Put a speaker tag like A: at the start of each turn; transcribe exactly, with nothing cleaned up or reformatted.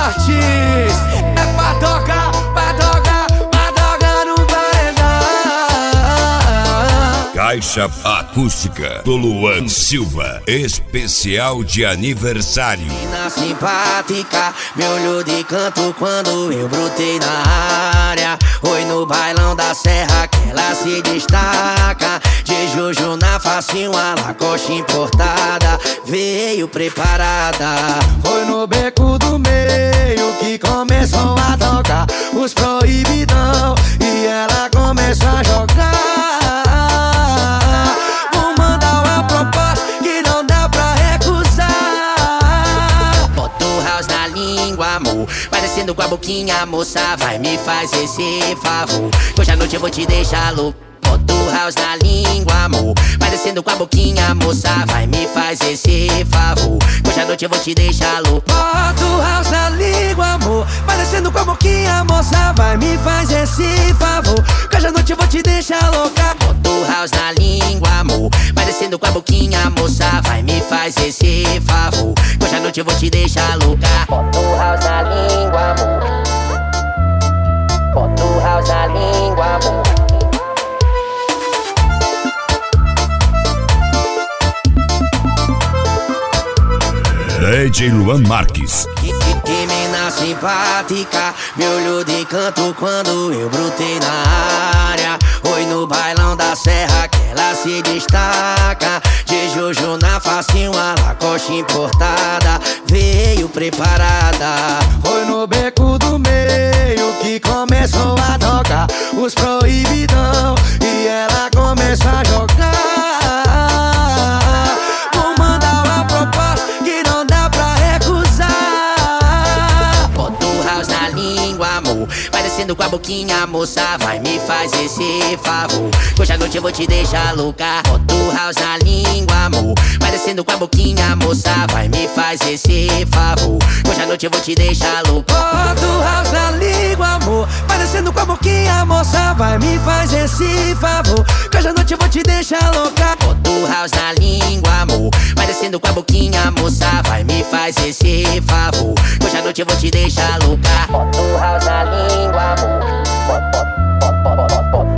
A: Martins. É pra tocar, pra tocar, pra tocar no paredão.
B: Caixa acústica do Luan Silva, especial de aniversário.
A: Menina simpática, me olhou de canto quando eu brotei na área. Oi no bailão da serra que ela se destaca. De Juju na facinho, a Lacoste importada. Veio preparada. Foi no beco do meio que começou a tocar os proibidão. E ela começou a jogar. Vou mandar uma proposta que não dá pra recusar. Bota o house na língua, amor. Vai descendo com a boquinha, moça. Vai, me faz esse favor. Hoje à noite eu vou te deixar louco. Bota o house na língua, amor. Vai descendo com a boquinha, moça. Vai, me faz esse favor. Hoje à noite eu vou te deixar louco. Bota o house na língua, amor. Vai descendo com a boquinha, moça. Vai, me faz esse favor. Hoje à noite eu vou te deixar louca. Bota o house na língua, amor. Vai descendo com a boquinha, moça. Vai, me faz esse favor. Hoje à noite eu vou te deixar louca. Bota o house na língua, amor. Bota o house na língua, amor.
B: D J Luan Marques.
A: Que, que, que mina simpática, me olhou de canto quando eu brotei na área. Oi no bailão da serra que ela se destaca. De Juju na facinho, a Lacoste importada. Veio preparada. Foi no beco do meio que começou a tocar os proibidão. E ela começou a jogar. Vou mandar uma proposta que não dá pra recusar. Bota o house na língua, amor. Vai descendo com a boquinha, moça. Vai, me faz esse favor. Hoje à noite eu vou te deixar louca. Bota o house na língua, amor. Vai descendo com a boquinha, moça. Vai, me faz esse favor. Hoje à noite eu vou te deixar louca. Bota o house na língua, amor. Vai descendo com a boquinha, moça. Vai, me faz esse favor. Hoje à noite eu vou te deixar louca. Bota o house na língua, amor. Vai descendo com a boquinha, moça. Vai, me faz esse favor. Hoje à noite eu vou te deixar louca. Bota o house na língua, amor. Bota, bota, bota, bota, bota.